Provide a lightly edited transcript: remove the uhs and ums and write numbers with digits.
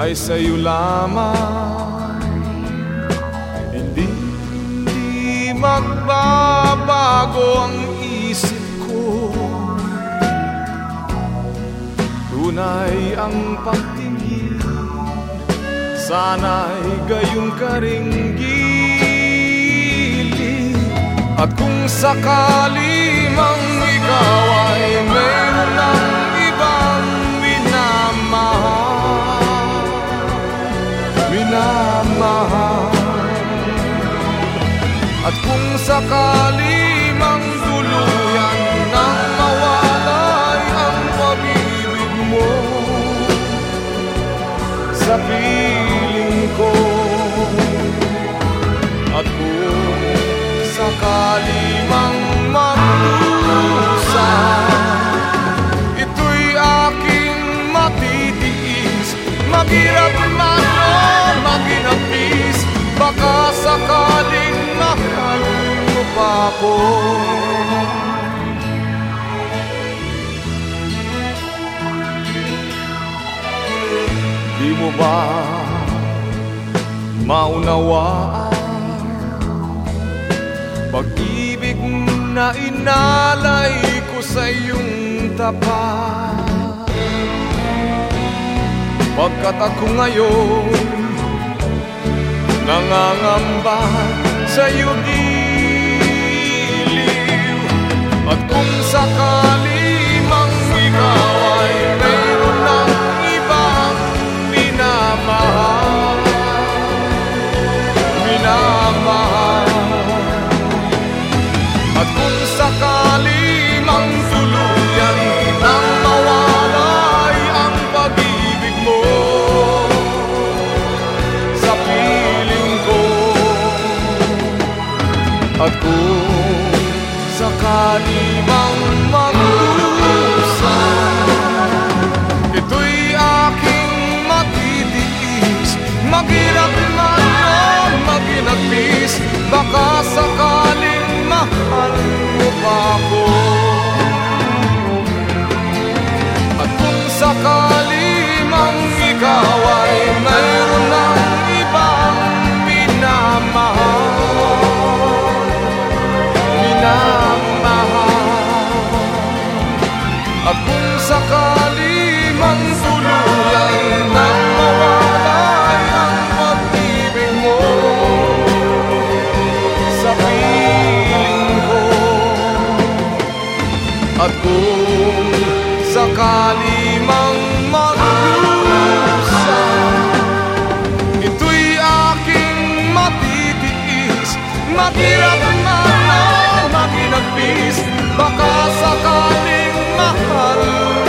ay sa'yo lamang. Hindi magbabago ang isip ko, tunay ang pagtingin, sana'y gayong karinggili. At kung sakali mang ikaw ay mayroon ng ibang minamahal, at kung sakali mang tuluyan nang mawalay ang pag-ibig mo sa piling ko, at kung sakali mang magdusa, ito'y aking matitiis, maghirap man o maginapis, baka sakaling mahal mo pa ako. Di mo ba maunawaan pag-ibig na inalay ko sa iyong tapat? Pagkat ako ngayon nangangamba sa iyong giliw, at kung sakali mang ikaw ay mayroon ng ibang minamahal, at kung sakali mang tuluyan nang mawalay ang pag-ibig mo sa piling ko, at kung sakali mang magdusa, ito'y aking matitiis, maghirap man o maginagpis, baka sakaling mahal mo pa ako. At kung sakali mang ikaw ay mayroon ng ibang at kung sakali mang tuluyan nang mawalay ang pag-ibig mo sa piling ko, at kung sakali mang magdusa, ito'y aking matitiis, maghirap man o maginagpis, baka sakaling mahal